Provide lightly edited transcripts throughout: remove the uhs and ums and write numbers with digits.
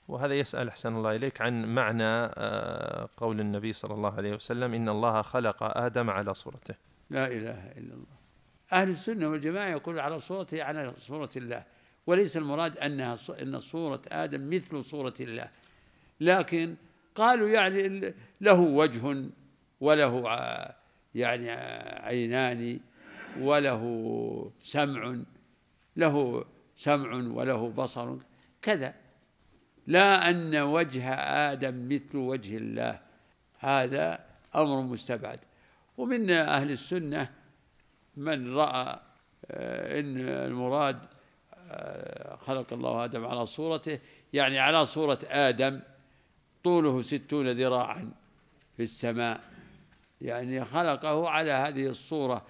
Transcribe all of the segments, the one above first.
وهذا يسأل أحسن الله إليك عن معنى قول النبي صلى الله عليه وسلم إن الله خلق آدم على صورته. لا إله إلا الله. أهل السنة والجماعة يقول على صورته، على صورة الله، وليس المراد أن صورة آدم مثل صورة الله، لكن قالوا يعني له وجه وله يعني عينان وله سمع، له سمع وله بصر كذا، لا أن وجه آدم مثل وجه الله، هذا أمر مستبعد. ومن أهل السنة من رأى إن المراد خلق الله آدم على صورته، يعني على صورة آدم طوله 60 ذراعا في السماء، يعني خلقه على هذه الصورة،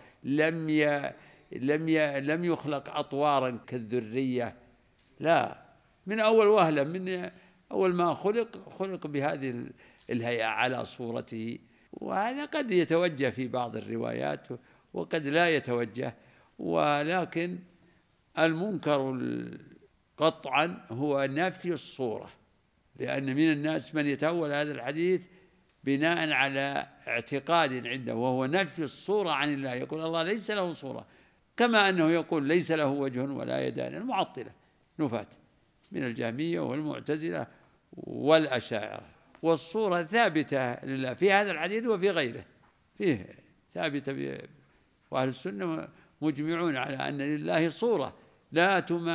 لم يخلق أطوارا كالذرية، لا، من أول وهلة، من أول ما خلق بهذه الهيئة على صورته. وهذا قد يتوجه في بعض الروايات وقد لا يتوجه، ولكن المنكر قطعا هو نفي الصورة، لأن من الناس من يتأول هذا الحديث بناء على اعتقاد عنده، وهو نفي الصورة عن الله، يقول الله ليس له صورة، كما أنه يقول ليس له وجه ولا يدان. المعطلة نفاة من الجهمية والمعتزلة والأشاعرة. والصورة ثابتة لله في هذا الحديث وفي غيره، فيه ثابتة، وأهل السنة مجمعون على أن لله صورة لا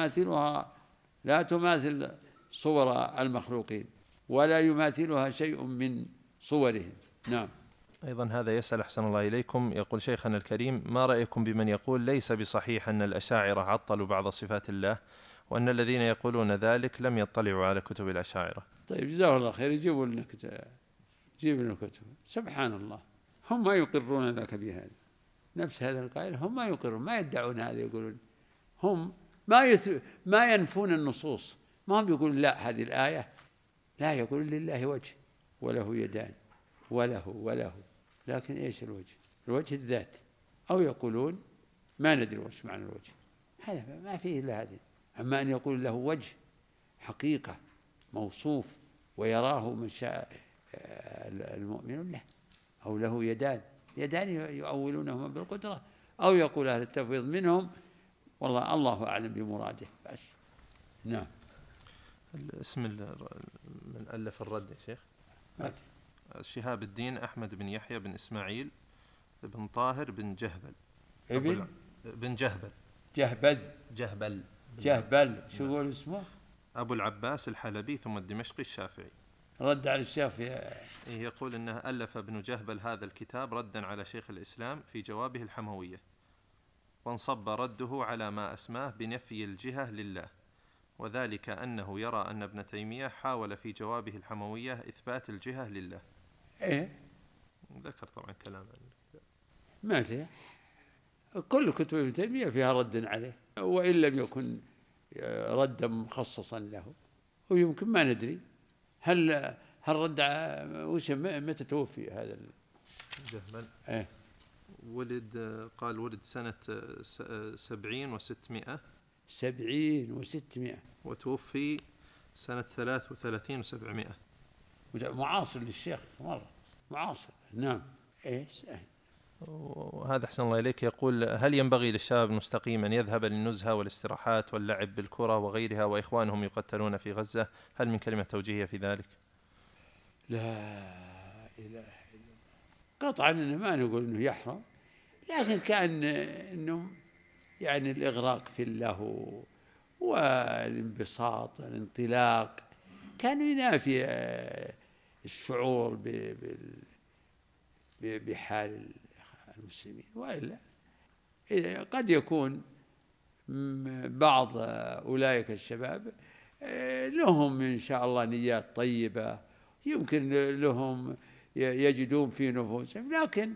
تماثل صور المخلوقين، ولا يماثلها شيء من صورهم. نعم. أيضا هذا يسأل أحسن الله إليكم، يقول شيخنا الكريم ما رأيكم بمن يقول ليس بصحيح أن الأشاعرة عطلوا بعض صفات الله، وأن الذين يقولون ذلك لم يطلعوا على كتب الأشاعرة؟ طيب جزاه الله خير، جيبوا لنا كتب. سبحان الله، هم ما يقرون لك بهذا، نفس هذا القائل هم ما يقرون، ما يدعون هذا، يقولون هم ما ينفون النصوص، ما هم يقولون لا هذه الآية لا، يقولون لله وجه وله يدان وله، لكن إيش الوجه؟ الوجه الذات، أو يقولون ما ندري وش معنى الوجه، هذا ما فيه إلا هذه. أما أن يقول له وجه حقيقة موصوف ويراه من شاء المؤمن له، أو له يدان يؤولونهما بالقدرة، أو يقول أهل التفويض منهم والله الله أعلم بمراده بس. نعم. اسم من ألف الرد يا شيخ؟ شهاب الدين أحمد بن يحيى بن إسماعيل بن طاهر بن جهبل بن جهبل شو يقول اسمه؟ أبو العباس الحلبي ثم الدمشقي الشافعي. رد على الشافعي. يقول إنه ألف ابن جهبل هذا الكتاب ردا على شيخ الإسلام في جوابه الحموية، وانصب رده على ما أسماه بنفي الجهة لله، وذلك أنه يرى أن ابن تيمية حاول في جوابه الحموية إثبات الجهة لله. ذكر طبعا كلام ما فيه، كل كتب ابن تيمية فيها رد عليه، وإن لم يكن ردا مخصصا له، ويمكن ما ندري هل رد متى توفي هذا جهبل؟ ولد سنة 70 و600 وتوفي سنة 33 و700. معاصر للشيخ مرة، معاصر. نعم. وهذا أحسن الله إليك يقول هل ينبغي للشباب المستقيم أن يذهب للنزهة والاستراحات واللعب بالكرة وغيرها وإخوانهم يقتلون في غزة؟ هل من كلمة توجيهية في ذلك؟ لا إله إلا الله، قطعا ما نقول أنه يحرم، لكن كان أنه يعني الإغراق في اللهو والانبساط الانطلاق كان ينافي الشعور بحال المسلمين. وإلا قد يكون بعض أولئك الشباب لهم إن شاء الله نيات طيبة، يمكن لهم يجدون في نفوسهم، لكن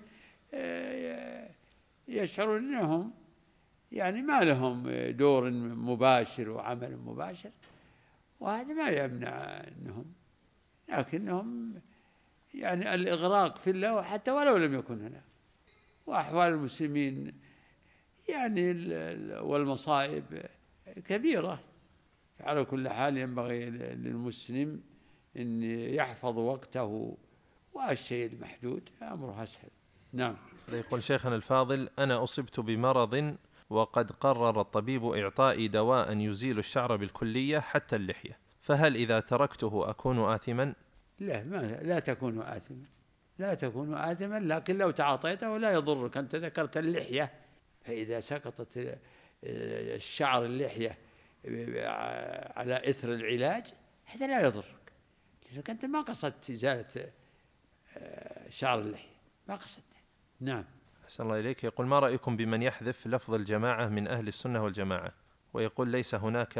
يشعرون أنهم يعني ما لهم دور مباشر وعمل مباشر، وهذا ما يمنع أنهم، لكنهم يعني الإغراق في الله حتى ولو لم يكن هنا، وأحوال المسلمين يعني والمصائب كبيرة، على كل حال ينبغي للمسلم أن يحفظ وقته، والشيء المحدود أمره أسهل. نعم. يقول شيخنا الفاضل: أنا أصبت بمرض وقد قرر الطبيب إعطائي دواء يزيل الشعر بالكلية حتى اللحية، فهل إذا تركته أكون آثما؟ لا تكون آثما، لا تكون آثما، لكن لو تعاطيته لا يضرك. أنت ذكرت اللحية، فإذا سقطت الشعر اللحية على إثر العلاج هذا لا يضرك، لأنك أنت ما قصدت إزالة شعر اللحية، ما قصدت. نعم. أحسن الله إليك. يقول: ما رأيكم بمن يحذف لفظ الجماعة من أهل السنة والجماعة، ويقول ليس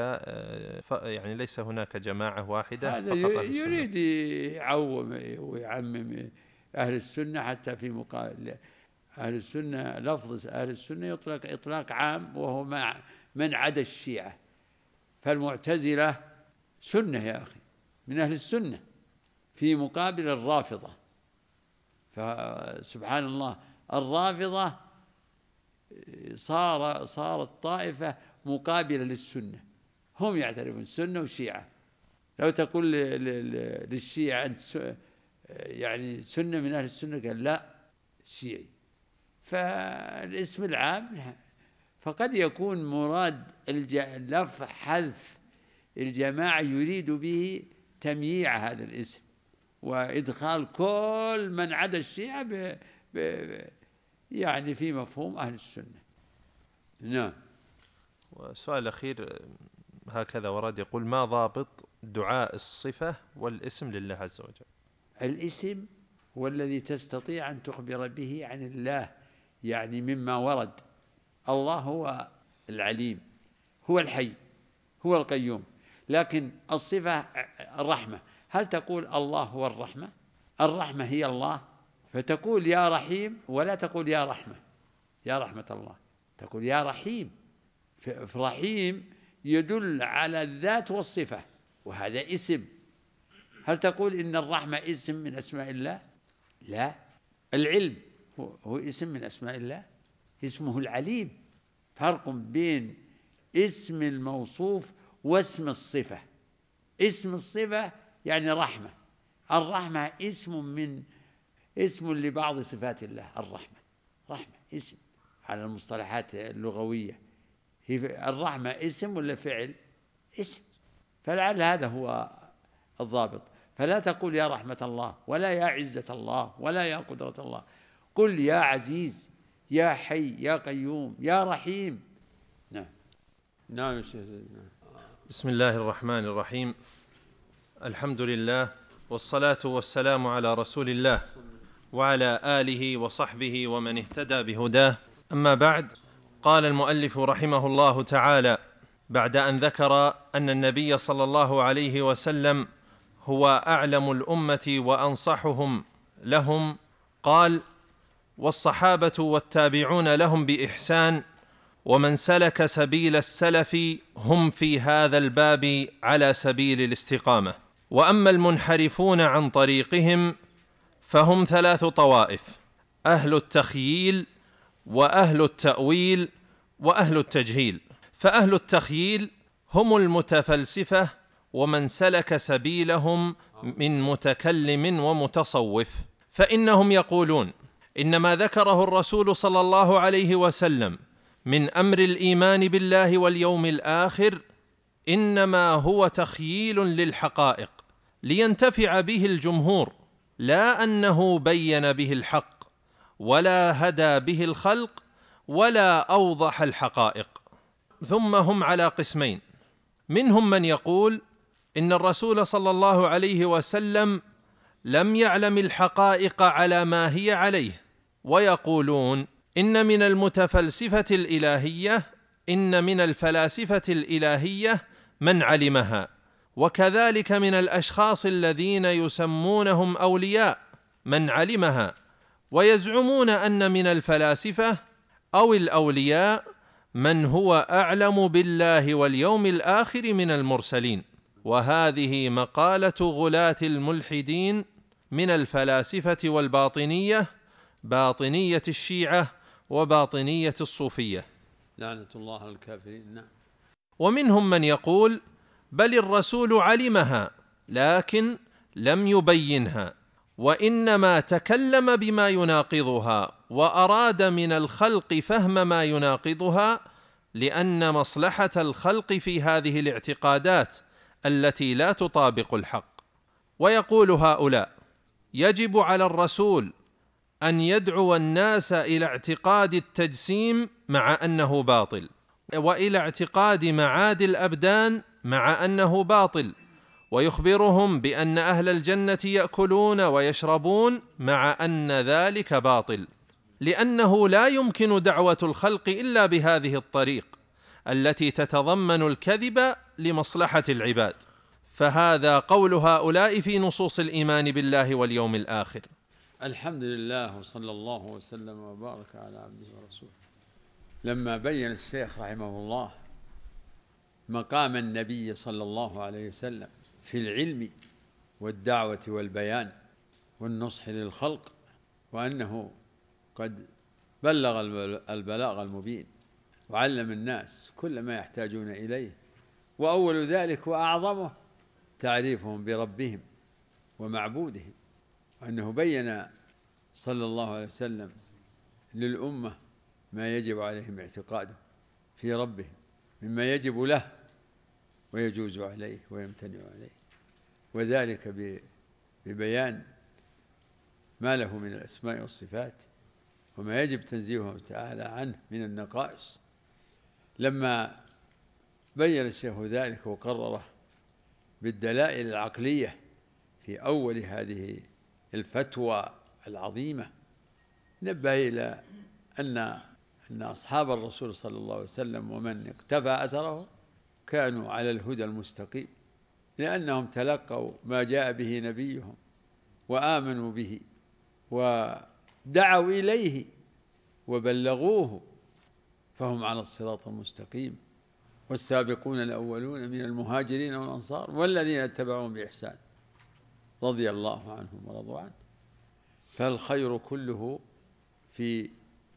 هناك جماعة واحدة، هذا يريد يعوم ويعمم أهل السنة، حتى في مقابل أهل السنة لفظ أهل السنة يطلق إطلاق عام، وهو من عدا الشيعة. فالمعتزلة سنة يا أخي من أهل السنة في مقابل الرافضة. فسبحان الله، الرافضة صارت طائفة مقابلة للسنة، هم يعترفون السنة والشيعة. لو تقول للشيعة أنت يعني سنة من أهل السنة، قال لا شيعي. فالاسم العام، فقد يكون مراد لفظ حذف الجماعة يريد به تمييع هذا الاسم وإدخال كل من عدا الشيعة يعني في مفهوم أهل السنة. نعم. والسؤال الأخير هكذا ورد، يقول: ما ضابط دعاء الصفة والاسم لله عز وجل؟ الاسم هو الذي تستطيع أن تخبر به عن الله، يعني مما ورد. الله هو العليم، هو الحي، هو القيوم. لكن الصفة الرحمة، هل تقول الله هو الرحمة؟ الرحمة هي الله، فتقول يا رحيم ولا تقول يا رحمة، يا رحمة الله، تقول يا رحيم. فرحيم يدل على الذات والصفة، وهذا اسم. هل تقول إن الرحمة اسم من أسماء الله؟ لا. العلم هو اسم من أسماء الله، اسمه العليم. فرق بين اسم الموصوف واسم الصفة. اسم الصفة يعني رحمة، الرحمة اسم لبعض صفات الله. رحمة اسم على المصطلحات اللغوية. الرحمة اسم ولا فعل؟ اسم. فلعل هذا هو الضابط. فلا تقول يا رحمة الله، ولا يا عزة الله، ولا يا قدرة الله. قل يا عزيز، يا حي، يا قيوم، يا رحيم. نعم. نعم يا شيخ. بسم الله الرحمن الرحيم. الحمد لله، والصلاة والسلام على رسول الله وعلى آله وصحبه ومن اهتدى بهداه. أما بعد، قال المؤلف رحمه الله تعالى بعد أن ذكر أن النبي صلى الله عليه وسلم هو أعلم الأمة وأنصحهم لهم، قال: والصحابة والتابعون لهم بإحسان ومن سلك سبيل السلف هم في هذا الباب على سبيل الاستقامة. وأما المنحرفون عن طريقهم فهم 3 طوائف: أهل التخييل، وأهل التأويل، وأهل التجهيل. فأهل التخييل هم المتفلسفة، ومن سلك سبيلهم من متكلم ومتصوف، فإنهم يقولون إن ما ذكره الرسول صلى الله عليه وسلم من أمر الإيمان بالله واليوم الآخر إنما هو تخييل للحقائق لينتفع به الجمهور، لا أنه بين به الحق ولا هدى به الخلق ولا أوضح الحقائق. ثم هم على قسمين: منهم من يقول إن الرسول صلى الله عليه وسلم لم يعلم الحقائق على ما هي عليه، ويقولون إن من الفلاسفة الإلهية من علمها، وكذلك من الأشخاص الذين يسمونهم أولياء من علمها، ويزعمون أن من الفلاسفة أو الأولياء من هو أعلم بالله واليوم الآخر من المرسلين. وهذه مقالة غلاة الملحدين من الفلاسفة والباطنية، باطنية الشيعة وباطنية الصوفية، لعنة الله على الكافرين. نعم. ومنهم من يقول بل الرسول علمها لكن لم يبينها، وإنما تكلم بما يناقضها وأراد من الخلق فهم ما يناقضها، لأن مصلحة الخلق في هذه الاعتقادات التي لا تطابق الحق. ويقول هؤلاء: يجب على الرسول أن يدعو الناس إلى اعتقاد التجسيم مع أنه باطل، وإلى اعتقاد معاد الأبدان مع أنه باطل، ويخبرهم بأن أهل الجنة يأكلون ويشربون مع أن ذلك باطل، لأنه لا يمكن دعوة الخلق إلا بهذه الطريق التي تتضمن الكذب لمصلحة العباد. فهذا قول هؤلاء في نصوص الإيمان بالله واليوم الآخر. الحمد لله، وصلى الله وسلم وبارك على عبده ورسوله. لما بين الشيخ رحمه الله مقام النبي صلى الله عليه وسلم في العلم والدعوة والبيان والنصح للخلق، وأنه قد بلغ البلاغ المبين وعلم الناس كل ما يحتاجون إليه، وأول ذلك وأعظمه تعريفهم بربهم ومعبودهم، وأنه بين صلى الله عليه وسلم للأمة ما يجب عليهم اعتقاده في ربهم مما يجب له ويجوز عليه ويمتنع عليه، وذلك ببيان ما له من الأسماء والصفات وما يجب تنزيهه تعالى عنه من النقائص. لما بين الشيخ ذلك وقرره بالدلائل العقلية في أول هذه الفتوى العظيمة، نبه إلى أن أصحاب الرسول صلى الله عليه وسلم ومن اقتفى أثره كانوا على الهدى المستقيم، لأنهم تلقوا ما جاء به نبيهم وآمنوا به ودعوا إليه وبلغوه، فهم على الصراط المستقيم. والسابقون الأولون من المهاجرين والأنصار والذين اتبعوهم بإحسان رضي الله عنهم ورضوا عنه. فالخير كله في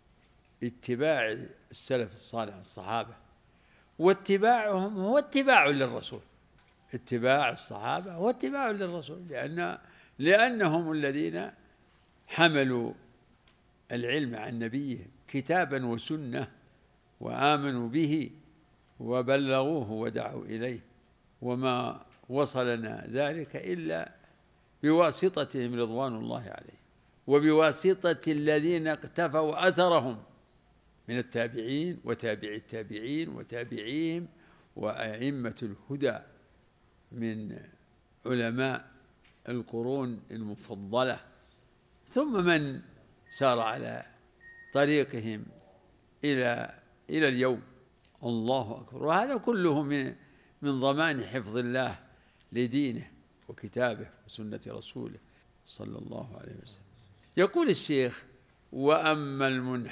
اتباع السلف الصالح الصحابة، واتباعهم هو اتباع للرسول. اتباع الصحابة هو اتباع للرسول، لأنهم الذين حملوا العلم عن نبيهم كتابا وسنة وآمنوا به وبلغوه ودعوا إليه، وما وصلنا ذلك إلا بواسطتهم رضوان الله عليه، وبواسطة الذين اقتفوا أثرهم من التابعين وتابع التابعين وتابعيهم وأئمة الهدى من علماء القرون المفضلة، ثم من سار على طريقهم إلى اليوم. الله أكبر. وهذا كله من ضمان حفظ الله لدينه وكتابه وسنة رسوله صلى الله عليه وسلم. يقول الشيخ: وأما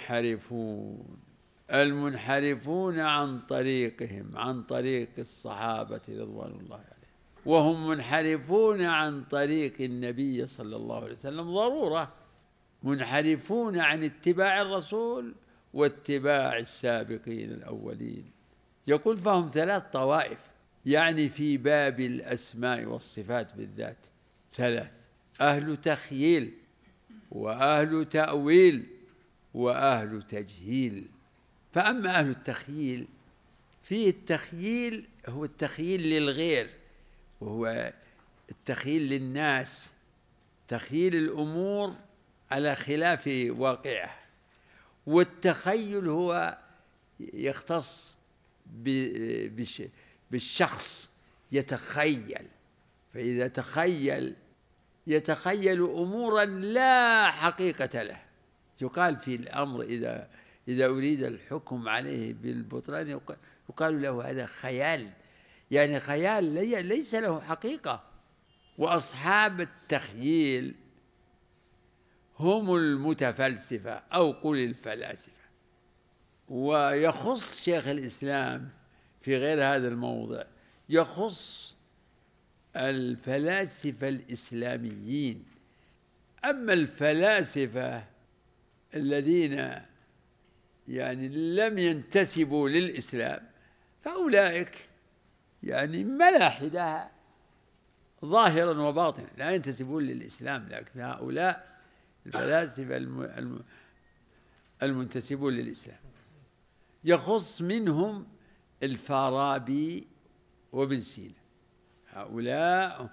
المنحرفون عن طريقهم، عن طريق الصحابة رضوان الله عليهم، وهم منحرفون عن طريق النبي صلى الله عليه وسلم ضرورة، منحرفون عن اتباع الرسول واتباع السابقين الأولين. يقول: فهم ثلاث طوائف، يعني في باب الأسماء والصفات بالذات ثلاث: أهل تخييل، وأهل تأويل، وأهل تجهيل. فأما أهل التخييل، فيه التخييل هو التخييل للغير، وهو التخييل للناس، تخييل الأمور على خلاف واقعه. والتخيل هو يختص بالشخص، يتخيل، فإذا يتخيل أمورا لا حقيقة له. يقال في الأمر إذا أريد الحكم عليه بالبطلان يقال له هذا خيال، يعني خيال ليس له حقيقة. وأصحاب التخييل هم المتفلسفة أو قل الفلاسفة. ويخص شيخ الإسلام في غير هذا الموضع، يخص الفلاسفة الإسلاميين. أما الفلاسفة الذين يعني لم ينتسبوا للإسلام فأولئك يعني ملاحدة ظاهرا وباطنا لا ينتسبون للإسلام، لكن هؤلاء الفلاسفة المنتسبون للإسلام يخص منهم الفارابي وابن سينا. هؤلاء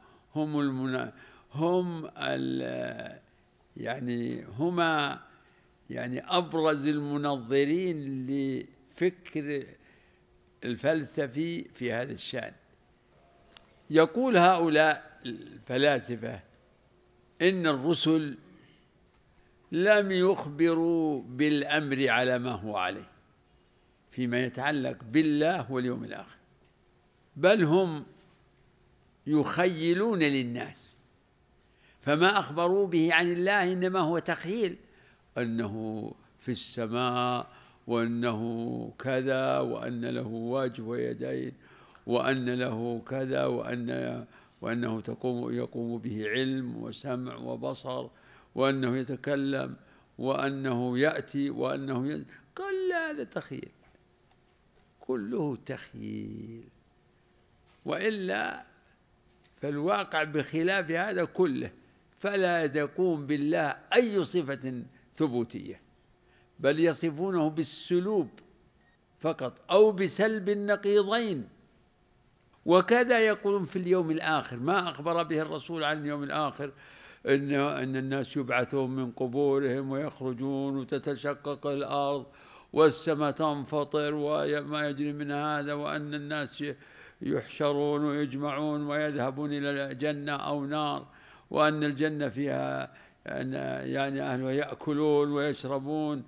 يعني هما يعني أبرز المنظرين لفكر الفلسفي في هذا الشأن. يقول هؤلاء الفلاسفة إن الرسل لم يخبروا بالأمر على ما هو عليه فيما يتعلق بالله واليوم الآخر، بل هم يخيلون للناس، فما أخبروا به عن الله إنما هو تخيل، أنه في السماء وأنه كذا وأن له وجه ويدين وأن له كذا وأنه يقوم به علم وسمع وبصر وأنه يتكلم وأنه يأتي كل هذا تخيل، كله تخيل، وإلا فالواقع بخلاف هذا كله، فلا يقوم بالله أي صفة ثبوتية، بل يصفونه بالسلوب فقط أو بسلب النقيضين. وكذا يقولون في اليوم الآخر ما أخبر به الرسول عن اليوم الآخر، أن الناس يبعثون من قبورهم ويخرجون وتتشقق الأرض والسماء تنفطر وما يجري من هذا، وأن الناس يحشرون ويجمعون ويذهبون إلى الجنة أو نار، وأن الجنة فيها يعني أهلها يأكلون ويشربون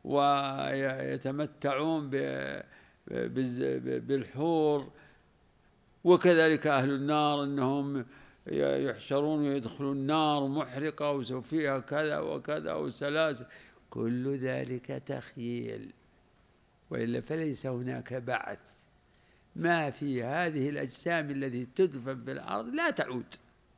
ويتمتعون بالحور، وكذلك أهل النار أنهم يحشرون ويدخلون النار محرقة وفيها كذا وكذا وسلاسل، كل ذلك تخيل، وإلا فليس هناك بعث. ما في هذه الأجسام التي تدفن في الأرض لا تعود،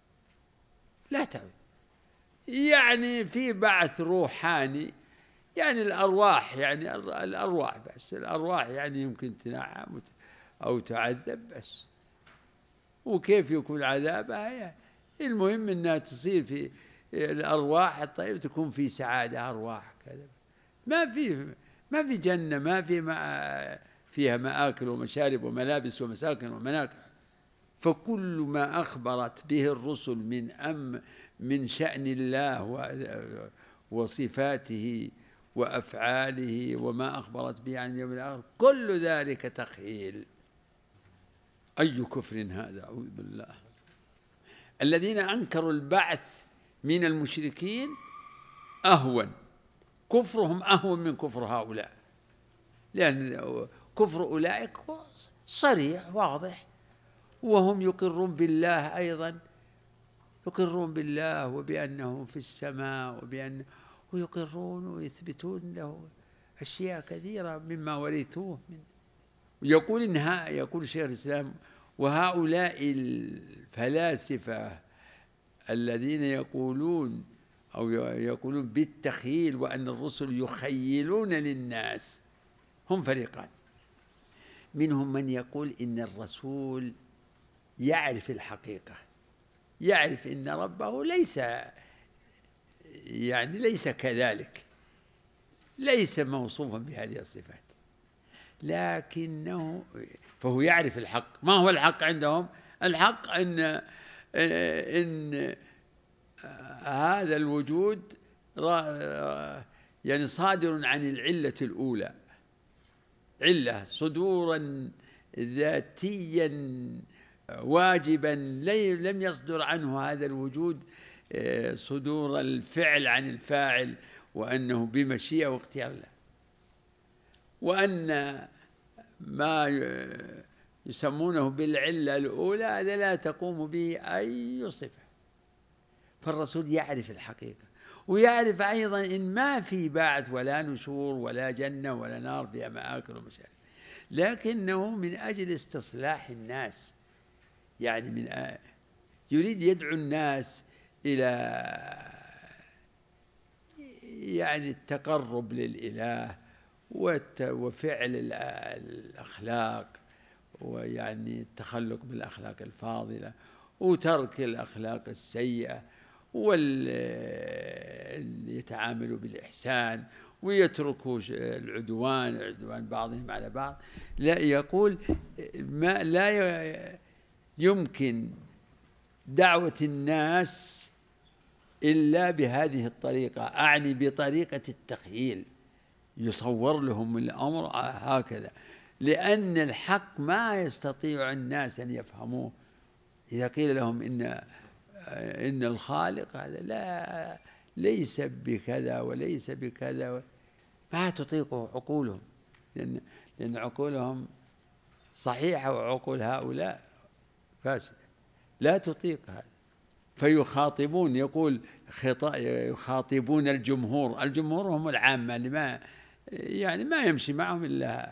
يعني في بعث روحاني، يعني الأرواح، يعني الأرواح بس، الأرواح يعني يمكن تنعم أو تعذب بس، وكيف يكون عذابها يعني المهم أنها تصير في الأرواح الطيبة تكون في سعادة، أرواح كذا، ما في جنة، ما فيها مآكل ومشارب وملابس ومساكن ومناكح. فكل ما أخبرت به الرسل من شأن الله وصفاته وأفعاله وما أخبرت به عن اليوم الآخر كل ذلك تخيل. أي كفر هذا، أعوذ بالله. الذين أنكروا البعث من المشركين كفرهم أهون من كفر هؤلاء، لأن كفر أولئك صريح واضح، وهم يقرون بالله أيضا، يقرون بالله وبأنه في السماء ويقرون ويثبتون له أشياء كثيرة مما ورثوه منه. يقول شيخ الإسلام: وهؤلاء الفلاسفة الذين يقولون بالتخيل وأن الرسل يخيلون للناس هم فريقان. منهم من يقول إن الرسول يعرف الحقيقة، يعرف إن ربه ليس كذلك، ليس موصوفا بهذه الصفات، لكنه فهو يعرف الحق. ما هو الحق عندهم؟ الحق أن هذا الوجود يعني صادر عن العلة الأولى، علة صدورا ذاتيا واجبا، لم يصدر عنه هذا الوجود صدور الفعل عن الفاعل، وأنه بمشيئة واختيار الله، وأن ما يسمونه بالعلة الأولى هذا لا تقوم به أي صفة. فالرسول يعرف الحقيقة، ويعرف أيضا إن ما في بعث ولا نشور ولا جنة ولا نار فيها مآكل ومشارب، لكنه من أجل استصلاح الناس، يعني يريد يدعو الناس إلى يعني التقرب للإله وفعل الأخلاق ويعني التخلق بالأخلاق الفاضلة وترك الأخلاق السيئة، يتعاملوا بالإحسان ويتركوا عدوان بعضهم على بعض. لا، يقول ما لا يمكن دعوة الناس إلا بهذه الطريقة، أعني بطريقة التخييل، يصور لهم الأمر هكذا، لأن الحق ما يستطيع الناس أن يفهموه. إذا قيل لهم إن الخالق هذا لا ليس بكذا وليس بكذا، ما تطيقه عقولهم، لأن عقولهم صحيحة وعقول هؤلاء فاسدة لا تطيق هذا. فيخاطبون، يقول يخاطبون الجمهور هم العامة اللي ما يمشي معهم إلا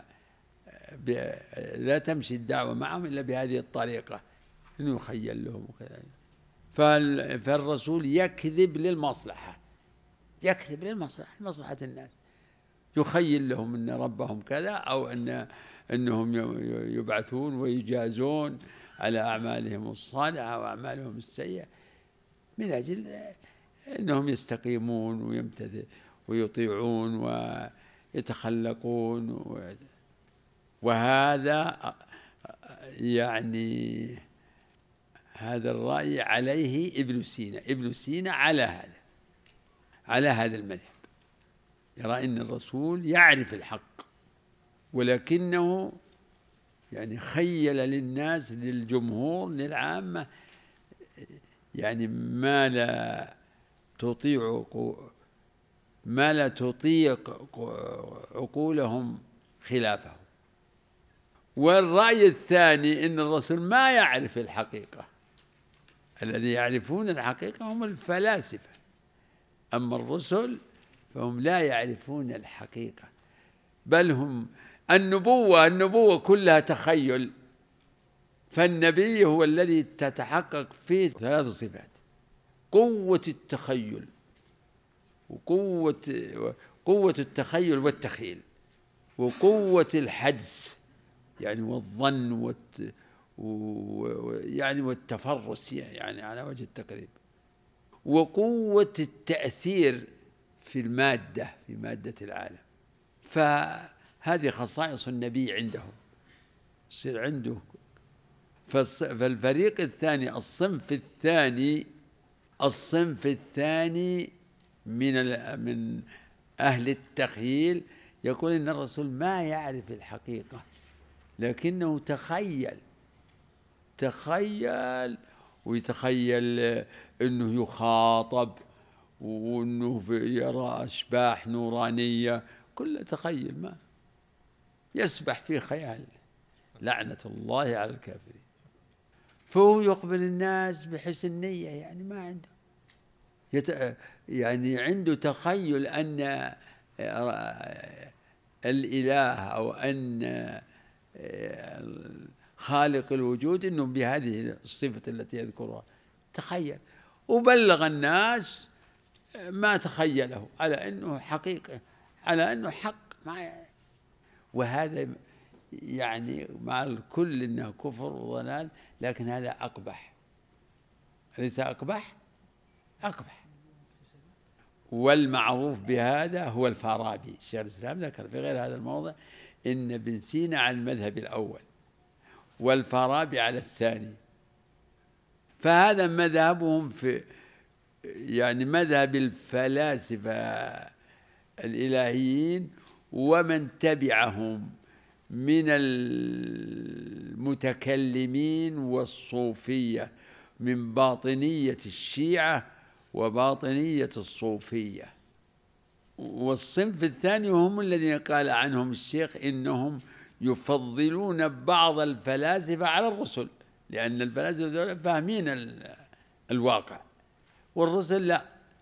لا تمشي الدعوة معهم إلا بهذه الطريقة، إنه يخيل لهم وكذا. فالرسول يكذب للمصلحة، لمصلحة الناس، يخيل لهم أن ربهم كذا، أو أنهم يبعثون ويجازون على أعمالهم الصالحة وأعمالهم السيئة، من أجل أنهم يستقيمون ويطيعون ويتخلقون. وهذا يعني هذا الرأي عليه ابن سينا على هذا المذهب، يرى أن الرسول يعرف الحق، ولكنه يعني خيل للناس، للجمهور، للعامة، يعني ما لا تطيق عقولهم خلافه. والرأي الثاني أن الرسول ما يعرف الحقيقة، الذي يعرفون الحقيقة هم الفلاسفة، أما الرسل فهم لا يعرفون الحقيقة، بل هم النبوة كلها تخيل. فالنبي هو الذي تتحقق فيه 3 صفات: قوة التخيل، قوة التخيل والتخيل، وقوة الحدس يعني والظن يعني والتفرس يعني على وجه التقريب، وقوة التأثير في مادة العالم. فهذه خصائص النبي عنده، يصير عنده. فالفريق الثاني، الصنف الثاني من أهل التخيل، يقول إن الرسول ما يعرف الحقيقة، لكنه تخيل ويتخيل أنه يخاطب، وأنه يرى أشباح نورانية، كل تخيل، ما يسبح في خيال، لعنة الله على الكافرين. فهو يقبل الناس بحسن نية، يعني ما عنده يعني عنده تخيل أن الإله أو أن خالق الوجود أنه بهذه الصفة التي يذكرها، تخيل وبلغ الناس ما تخيله على أنه حقيقة، على أنه حق. وهذا يعني مع الكل أنه كفر وضلال، لكن هذا أقبح، ليس أقبح. والمعروف بهذا هو الفارابي. شيخ الإسلام ذكر في غير هذا الموضع إن ابن سينا على المذهب الأول والفارابي على الثاني، فهذا مذهبهم في يعني مذهب الفلاسفة الإلهيين ومن تبعهم من المتكلمين والصوفية، من باطنية الشيعة وباطنية الصوفية. والصنف الثاني هم الذين قال عنهم الشيخ إنهم يفضلون بعض الفلاسفة على الرسل، لأن الفلاسفة فاهمين الواقع، والرسل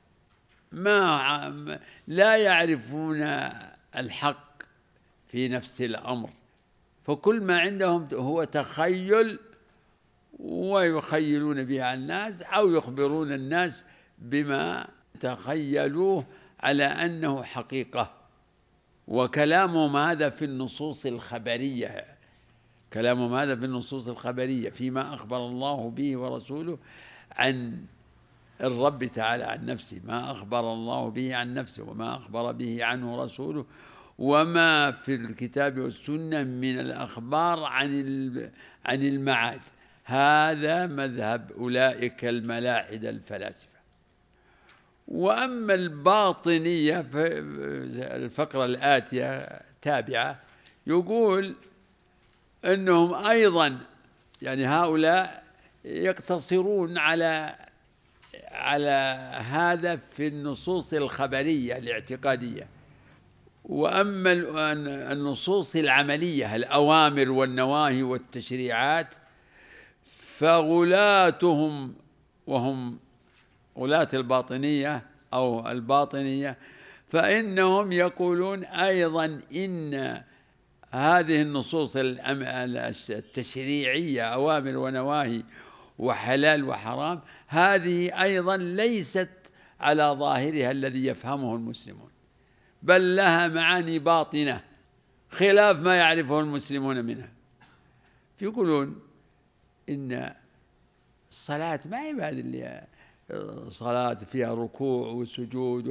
لا يعرفون الحق في نفس الأمر، فكل ما عندهم هو تخيل، ويخيلون به على الناس أو يخبرون الناس بما تخيلوه على أنه حقيقة. وكلامهم هذا في النصوص الخبرية، كلامهم هذا في النصوص الخبرية فيما أخبر الله به ورسوله عن الرب تعالى عن نفسه، ما أخبر الله به عن نفسه وما أخبر به عنه رسوله، وما في الكتاب والسنة من الأخبار عن المعاد. هذا مذهب أولئك الملاحدة الفلاسفة. وأما الباطنية في الفقرة الآتية تابعة يقول أنهم أيضا يعني هؤلاء يقتصرون على هذا في النصوص الخبرية الاعتقادية. وأما النصوص العملية الأوامر والنواهي والتشريعات فغلاتهم، وهم غلاة الباطنية أو الباطنية، فإنهم يقولون أيضا إن هذه النصوص التشريعية أوامر ونواهي وحلال وحرام هذه أيضا ليست على ظاهرها الذي يفهمه المسلمون، بل لها معاني باطنة خلاف ما يعرفه المسلمون منها. يقولون إن الصلاة ما هي هذه اللي صلاة فيها ركوع وسجود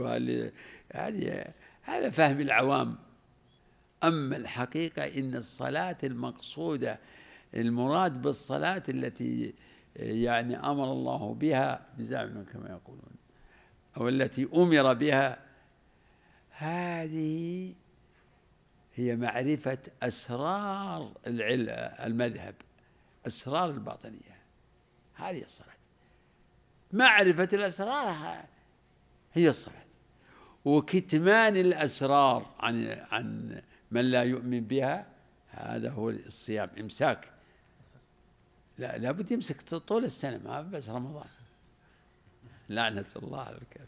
هذا فهم العوام. أما الحقيقة إن الصلاة المقصودة المراد بالصلاة التي يعني أمر الله بها بزعمهم كما يقولون أو التي أمر بها، هذه هي معرفة أسرار المذهب، أسرار الباطنية. هذه الصلاة، معرفة الأسرار هي الصلاة، وكتمان الأسرار عن من لا يؤمن بها هذا هو الصيام، إمساك. لا بد يمسك طول السنة، ما بس رمضان، لعنة الله على الكافر.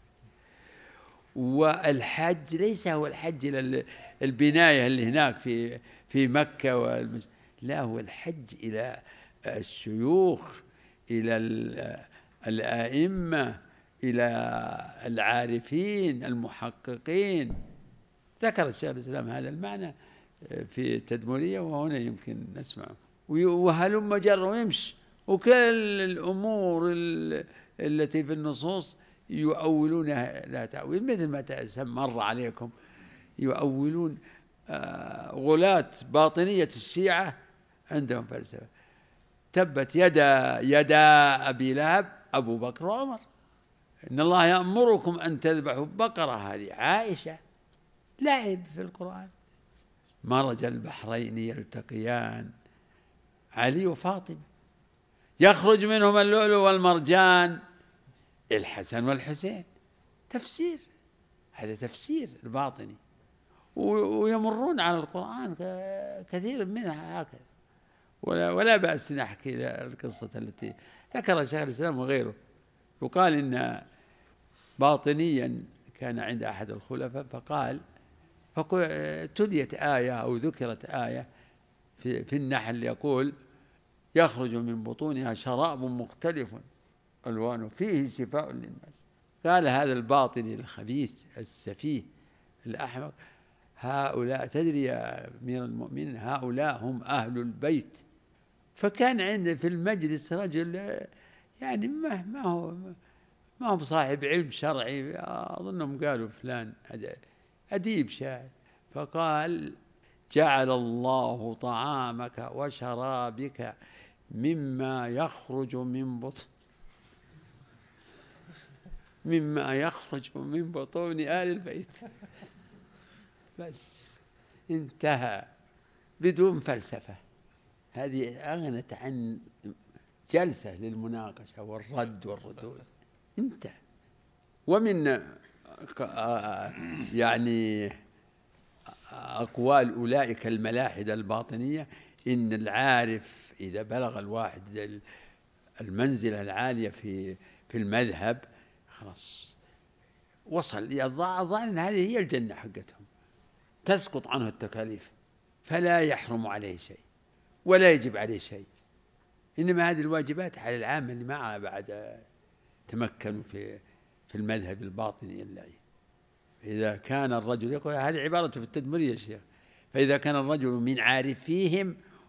والحج ليس هو الحج إلى البناية اللي هناك في مكة لا، هو الحج إلى الشيوخ، إلى الآئمة، إلى العارفين المحققين. ذكر الشيخ الإسلام هذا المعنى في التدمرية، وهنا يمكن نسمعه. وهلم جر ويمشي، وكل الأمور التي في النصوص يؤولونها لا تأويل، مثل ما مر عليكم يؤولون. غلاة باطنية الشيعة عندهم فلسفة، تبت يدا أبي لهب أبو بكر وعمر، إن الله يأمركم أن تذبحوا بقرة. هذه عائشة، لعب في القرآن. مرج البحرين يلتقيان، علي وفاطمة، يخرج منهما اللؤلؤ والمرجان، الحسن والحسين. تفسير، هذا تفسير الباطني. ويمرون على القرآن كثير منها هكذا، ولا بأس نحكي القصة التي ذكرها شيخ الإسلام وغيره. يقال إن باطنيا كان عند أحد الخلفاء فقال، تليت آية أو ذكرت آية في النحل يقول: يخرج من بطونها شراب مختلف ألوانه فيه شفاء للناس. قال هذا الباطني الخبيث السفيه الأحمق: هؤلاء تدري يا أمير المؤمنين، هؤلاء هم أهل البيت. فكان عنده في المجلس رجل يعني ما هو صاحب علم شرعي، أظنهم قالوا فلان أديب شاعر، فقال: جعل الله طعامك وشرابك مما يخرج من بطون آل البيت. بس انتهى بدون فلسفة. هذه أغنت عن جلسة للمناقشة والرد والردود، انتهى. ومن يعني أقوال أولئك الملاحدة الباطنية إن العارف إذا بلغ الواحد المنزلة العالية في المذهب خلاص وصل، يظن هذه هي الجنة حقتهم، تسقط عنه التكاليف، فلا يحرم عليه شيء ولا يجب عليه شيء، إنما هذه الواجبات على العامة اللي معها بعد تمكنوا في المذهب الباطني اللعين. إذا كان الرجل، يقول هذه عبارة في التدمرية يا شيخ، فإذا كان الرجل من عارفيهم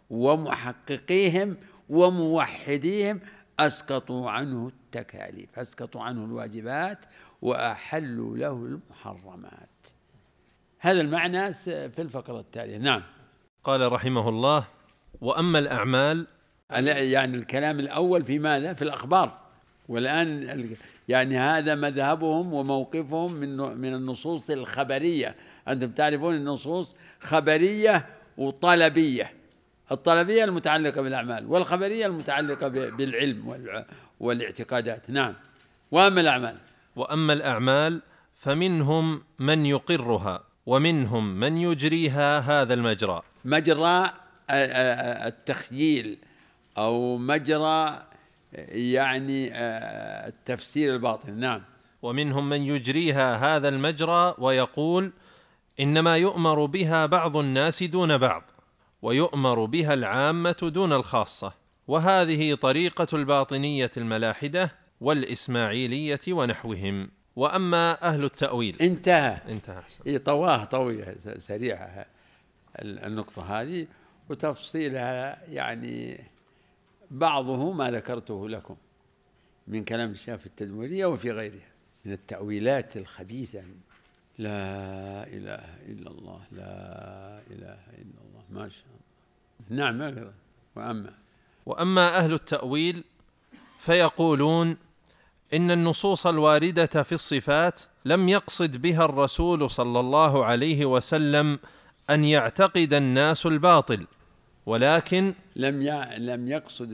ومحققيهم وموحديهم أسقطوا عنه التكاليف، أسقطوا عنه الواجبات وأحلوا له المحرمات. هذا المعنى في الفقرة التالية. نعم. قال رحمه الله: وأما الأعمال، يعني الكلام الأول في ماذا؟ في الأخبار. والآن يعني هذا مذهبهم وموقفهم من النصوص الخبرية. أنتم تعرفون النصوص خبرية وطلبية. الطلبية المتعلقة بالأعمال، والخبرية المتعلقة بالعلم والاعتقادات. نعم. وأما الأعمال فمنهم من يقرها ومنهم من يجريها هذا المجرى، مجرى التخييل أو مجرى يعني التفسير الباطن. نعم. ومنهم من يجريها هذا المجرى ويقول إنما يؤمر بها بعض الناس دون بعض، ويؤمر بها العامة دون الخاصة، وهذه طريقة الباطنية الملاحدة والإسماعيلية ونحوهم. وأما أهل التأويل. انتهى. طواها طويلة سريعة النقطة هذه، وتفصيلها يعني بعضه ما ذكرته لكم من كلام الشافعي في التدمرية وفي غيرها من التأويلات الخبيثة. لا إله إلا الله، لا إله إلا الله، ما شاء الله. نعم. وأما أهل التأويل فيقولون إن النصوص الواردة في الصفات لم يقصد بها الرسول صلى الله عليه وسلم أن يعتقد الناس الباطل، ولكن لم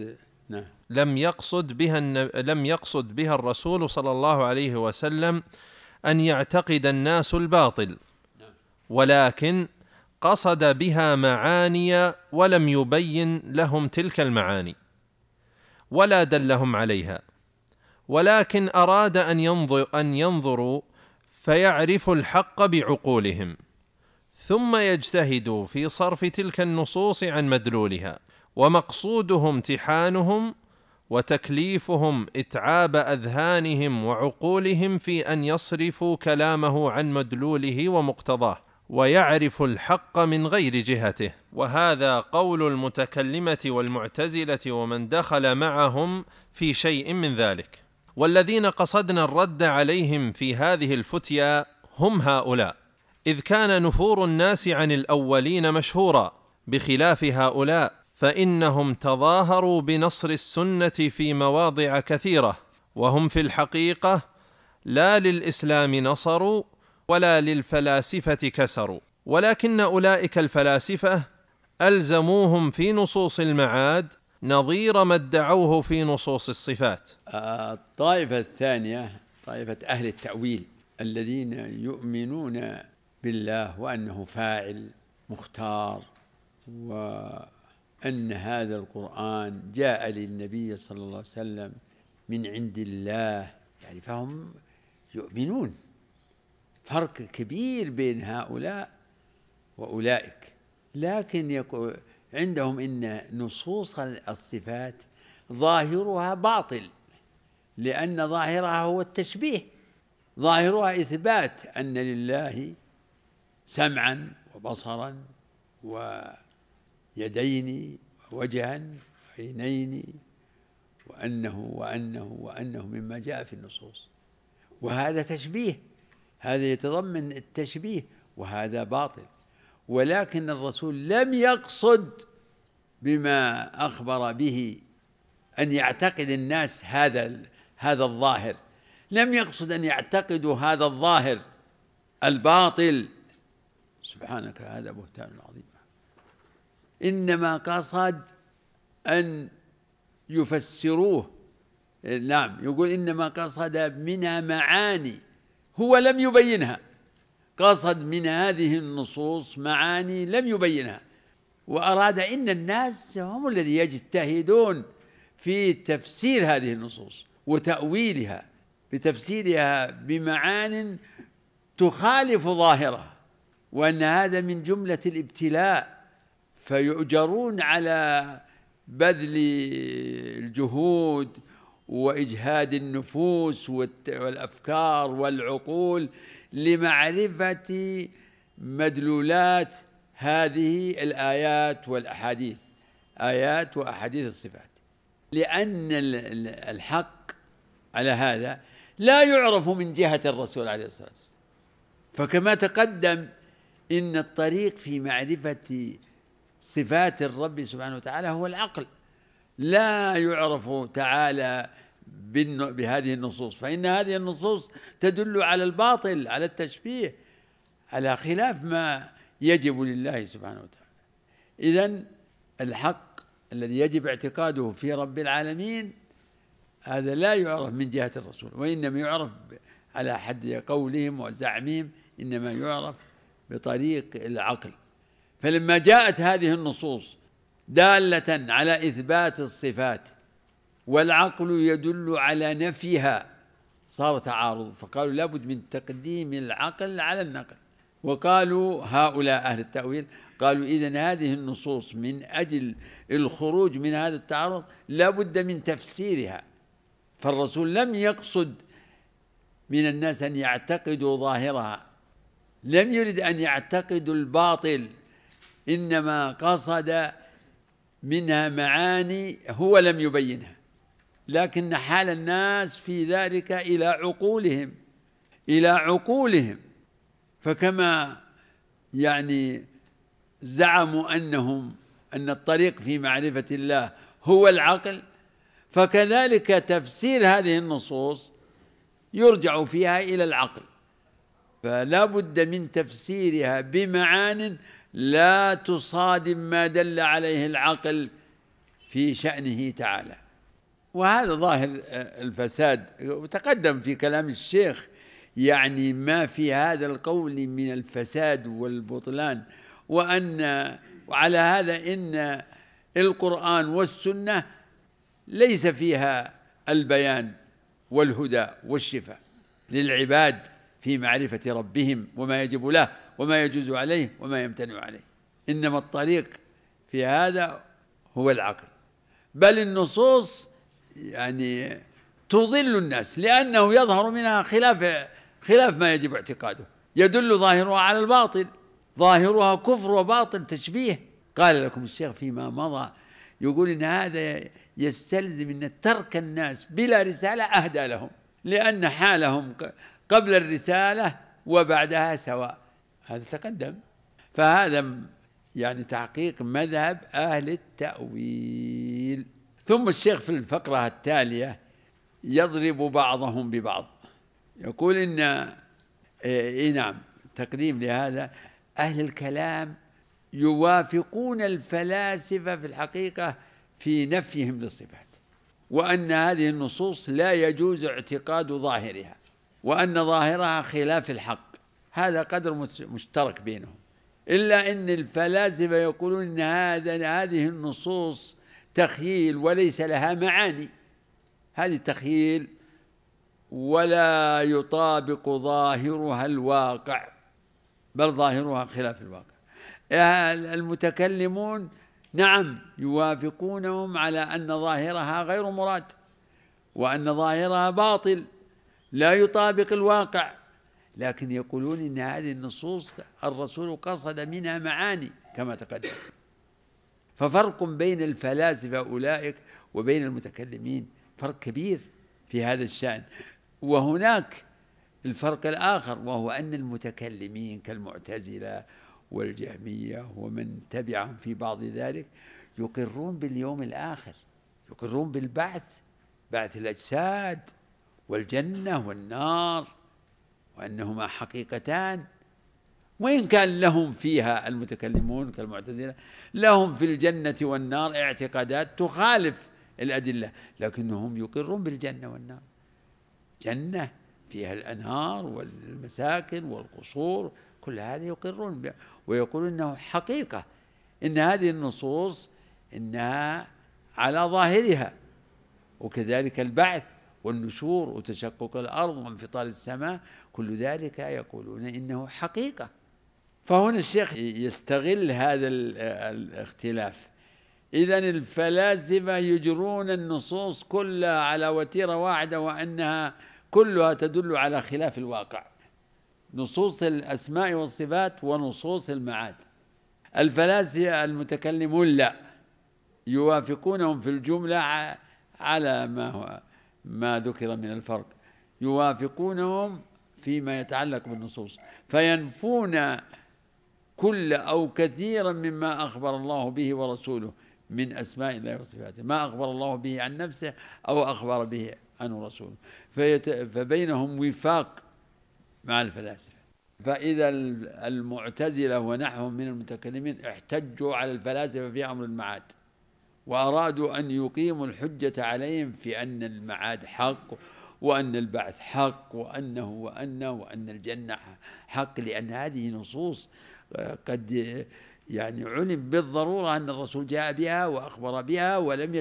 يقصد بها الرسول صلى الله عليه وسلم أن يعتقد الناس الباطل، ولكن قصد بها معاني ولم يبين لهم تلك المعاني ولا دلهم عليها، ولكن أراد أن ينظروا فيعرفوا الحق بعقولهم، ثم يجتهدوا في صرف تلك النصوص عن مدلولها، ومقصوده امتحانهم وتكليفهم إتعاب أذهانهم وعقولهم في أن يصرفوا كلامه عن مدلوله ومقتضاه، ويعرفوا الحق من غير جهته. وهذا قول المتكلمة والمعتزلة ومن دخل معهم في شيء من ذلك. والذين قصدنا الرد عليهم في هذه الفتيا هم هؤلاء، إذ كان نفور الناس عن الأولين مشهورا، بخلاف هؤلاء فإنهم تظاهروا بنصر السنة في مواضع كثيرة، وهم في الحقيقة لا للإسلام نصروا ولا للفلاسفة كسروا، ولكن أولئك الفلاسفة ألزموهم في نصوص المعاد نظير ما ادعوه في نصوص الصفات. الطائفة الثانية طائفة أهل التأويل الذين يؤمنون بالله وأنه فاعل مختار، وأن هذا القرآن جاء للنبي صلى الله عليه وسلم من عند الله، يعني فهم يؤمنون. فرق كبير بين هؤلاء وأولئك. لكن عندهم إن نصوص الصفات ظاهرها باطل، لأن ظاهرها هو التشبيه، ظاهرها إثبات أن لله سمعا وبصرا ويدين ووجها وعينين، وأنه مما جاء في النصوص، وهذا تشبيه، هذا يتضمن التشبيه، وهذا باطل. ولكن الرسول لم يقصد بما أخبر به أن يعتقد الناس هذا الظاهر، لم يقصد أن يعتقدوا هذا الظاهر الباطل، سبحانك هذا بهتان عظيم. إنما قصد أن يفسروه. نعم، يقول إنما قصد منها معاني هو لم يبينها، قصد من هذه النصوص معاني لم يبينها، وأراد إن الناس هم الذين يجتهدون في تفسير هذه النصوص وتأويلها، بتفسيرها بمعان تخالف ظاهرها، وأن هذا من جملة الابتلاء، فيؤجرون على بذل الجهود وإجهاد النفوس والأفكار والعقول لمعرفة مدلولات هذه الآيات والأحاديث. آيات وأحاديث الصفات، لأن الحق على هذا لا يعرف من جهة الرسول عليه الصلاة والسلام. فكما تقدم إن الطريق في معرفة صفات الرب سبحانه وتعالى هو العقل، لا يعرف تعالى بهذه النصوص، فإن هذه النصوص تدل على الباطل، على التشبيه، على خلاف ما يجب لله سبحانه وتعالى. إذن الحق الذي يجب اعتقاده في رب العالمين هذا لا يعرف من جهة الرسول، وإنما يعرف على حد قولهم وزعمهم، إنما يعرف بطريق العقل. فلما جاءت هذه النصوص دالة على إثبات الصفات والعقل يدل على نفيها صار تعارض، فقالوا لابد من تقديم العقل على النقل. وقالوا هؤلاء أهل التأويل قالوا إذن هذه النصوص من أجل الخروج من هذا التعارض لابد من تفسيرها، فالرسول لم يقصد من الناس أن يعتقدوا ظاهرها، لم يرد أن يعتقدوا الباطل، إنما قصد منها معاني هو لم يبينها، لكن حال الناس في ذلك إلى عقولهم. فكما زعموا أن الطريق في معرفة الله هو العقل، فكذلك تفسير هذه النصوص يرجع فيها إلى العقل، فلا بد من تفسيرها بمعان لا تصادم ما دل عليه العقل في شأنه تعالى. وهذا ظاهر الفساد، وتقدم في كلام الشيخ ما في هذا القول من الفساد والبطلان، وعلى هذا إن القرآن والسنة ليس فيها البيان والهدى والشفاء للعباد في معرفة ربهم وما يجب له وما يجوز عليه وما يمتنع عليه، إنما الطريق في هذا هو العقل. بل النصوص تضل الناس، لأنه يظهر منها خلاف ما يجب اعتقاده، يدل ظاهرها على الباطل، ظاهرها كفر وباطل تشبيه. قال لكم الشيخ فيما مضى يقول إن هذا يستلزم أن ترك الناس بلا رسالة أهدى لهم، لأن حالهم قبل الرسالة وبعدها سواء، هذا تقدم. فهذا تحقيق مذهب أهل التأويل. ثم الشيخ في الفقرة التالية يضرب بعضهم ببعض، يقول نعم تقديم لهذا أهل الكلام يوافقون الفلاسفة في الحقيقة في نفيهم للصفات، وأن هذه النصوص لا يجوز اعتقاد ظاهرها، وأن ظاهرها خلاف الحق، هذا قدر مشترك بينهم. إلا أن الفلاسفة يقولون أن هذه النصوص تخيل وليس لها معاني، هذه تخيل ولا يطابق ظاهرها الواقع، بل ظاهرها خلاف الواقع. المتكلمون نعم يوافقونهم على أن ظاهرها غير مراد، وأن ظاهرها باطل لا يطابق الواقع، لكن يقولون إن هذه النصوص الرسول قصد منها معاني كما تقدم. ففرق بين الفلاسفة أولئك وبين المتكلمين فرق كبير في هذا الشأن. وهناك الفرق الآخر، وهو أن المتكلمين كالمعتزلة والجهمية ومن تبعهم في بعض ذلك يقرون باليوم الآخر، يقرون بالبعث، بعث الأجساد والجنة والنار، وأنهما حقيقتان، وإن كان لهم فيها المتكلمون كالمعتزلة لهم في الجنة والنار اعتقادات تخالف الأدلة، لكنهم يقرون بالجنة والنار. جنة فيها الأنهار والمساكن والقصور، كل هذا يقرون بها ويقولون إنه حقيقة، إن هذه النصوص إنها على ظاهرها. وكذلك البعث والنشور وتشقق الأرض وانفطار السماء، كل ذلك يقولون إنه حقيقة. فهنا الشيخ يستغل هذا الاختلاف. إذن الفلاسفة يجرون النصوص كلها على وتيرة واحدة، وأنها كلها تدل على خلاف الواقع، نصوص الأسماء والصفات ونصوص المعاد. الفلاسفة المتكلمون لا، يوافقونهم في الجملة على ما ذكر من الفرق، يوافقونهم فيما يتعلق بالنصوص، فينفون كل أو كثيرا مما أخبر الله به ورسوله من أسماء الله وصفاته، ما أخبر الله به عن نفسه أو أخبر به عنه رسوله، فبينهم وفاق مع الفلاسفة. فإذا المعتزلة ونحوهم من المتكلمين احتجوا على الفلاسفة في أمر المعاد، وأرادوا أن يقيموا الحجة عليهم في أن المعاد حق، وأن البعث حق، وأن الجنة حق، لأن هذه نصوص قد يعني علم بالضرورة أن الرسول جاء بها وأخبر بها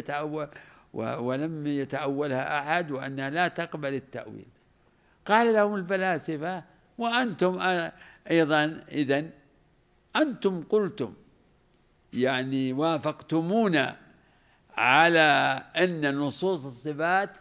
ولم يتأولها أحد، وأنها لا تقبل التأويل. قال لهم الفلاسفة: وأنتم أيضا إذن أنتم قلتم، يعني وافقتمونا على أن نصوص الصفات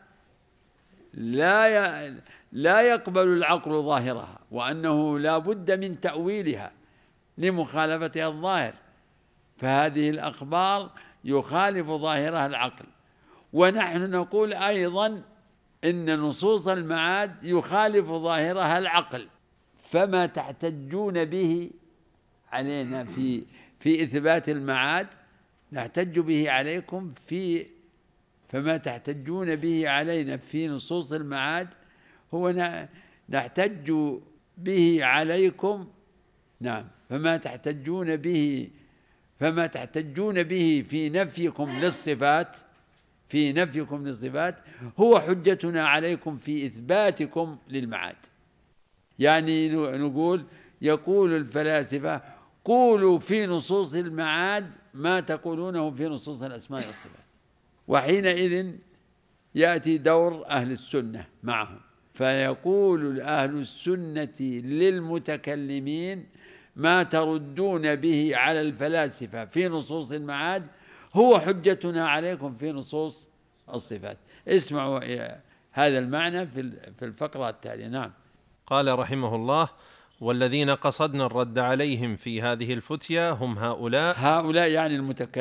لا يقبل العقل ظاهرها، وأنه لا بد من تأويلها لمخالفتها الظاهر، فهذه الأخبار يخالف ظاهرها العقل. ونحن نقول أيضا إن نصوص المعاد يخالف ظاهرها العقل، فما تحتجون به علينا في إثبات المعاد نحتج به عليكم فما تحتجون به علينا في نصوص المعاد هو نحتج به عليكم. نعم، فما تحتجون به في نفيكم للصفات هو حجتنا عليكم في إثباتكم للمعاد. يعني يقول الفلاسفة: قولوا في نصوص المعاد ما تقولونه في نصوص الأسماء والصفات. وحينئذ يأتي دور أهل السنة معهم، فيقول أهل السنة للمتكلمين: ما تردون به على الفلاسفة في نصوص المعاد هو حجتنا عليكم في نصوص الصفات. اسمعوا هذا المعنى في الفقرة التالية. نعم. قال رحمه الله: والذين قصدنا الرد عليهم في هذه الفتية هم هؤلاء يعني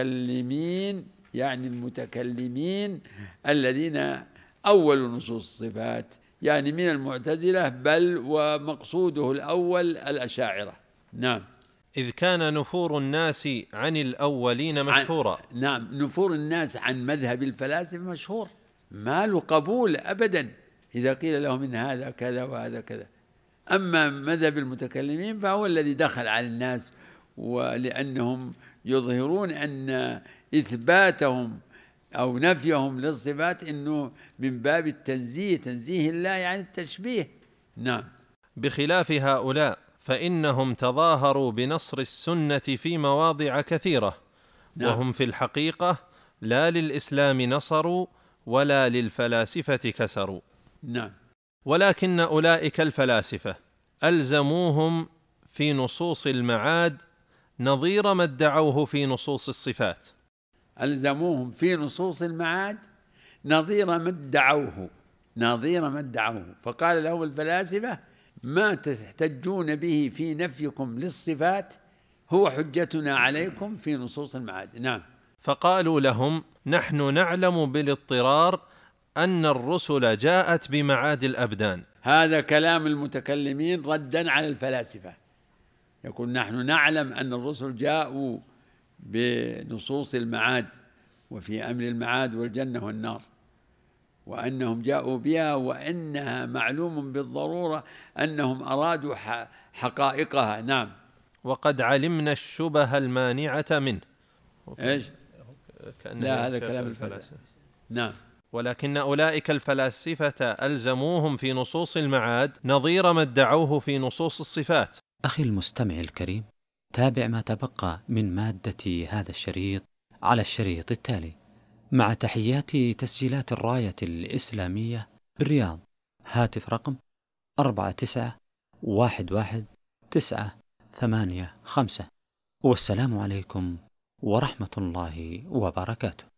المتكلمين الذين أولوا نصوص الصفات، يعني من المعتزلة، بل ومقصوده الأول الأشاعرة. نعم. إذ كان نفور الناس عن الأولين مشهورا. نعم، نفور الناس عن مذهب الفلاسفة مشهور، ما له قبول أبدا إذا قيل لهم إن هذا كذا وهذا كذا. أما مذهب المتكلمين فهو الذي دخل على الناس، ولأنهم يظهرون أن إثباتهم أو نفيهم للصفات إنه من باب تنزيه الله يعني التشبيه. نعم. بخلاف هؤلاء فإنهم تظاهروا بنصر السنة في مواضع كثيرة. نعم. وهم في الحقيقة لا للإسلام نصروا ولا للفلاسفة كسروا. نعم. ولكن أولئك الفلاسفة ألزموهم في نصوص المعاد نظير ما ادعوه في نصوص الصفات. ألزموهم في نصوص المعاد نظير ما ادعوه، فقال لهم الفلاسفة: ما تحتجون به في نفيكم للصفات هو حجتنا عليكم في نصوص المعاد. نعم. فقالوا لهم: نحن نعلم بالاضطرار أن الرسل جاءت بمعاد الأبدان. هذا كلام المتكلمين ردا على الفلاسفة، يقول: نحن نعلم أن الرسل جاءوا بنصوص المعاد وفي أمر المعاد والجنة والنار، وأنهم جاءوا بها، وأنها معلوم بالضرورة أنهم أرادوا حقائقها. نعم. وقد علمنا الشبه المانعة منه. إيش؟ لا، هذا كلام الفلاسفة. نعم. ولكن أولئك الفلاسفة ألزموهم في نصوص المعاد نظير ما ادعوه في نصوص الصفات. أخي المستمع الكريم، تابع ما تبقى من مادة هذا الشريط على الشريط التالي، مع تحيات تسجيلات الراية الإسلامية بالرياض. هاتف رقم 49111985. والسلام عليكم ورحمة الله وبركاته.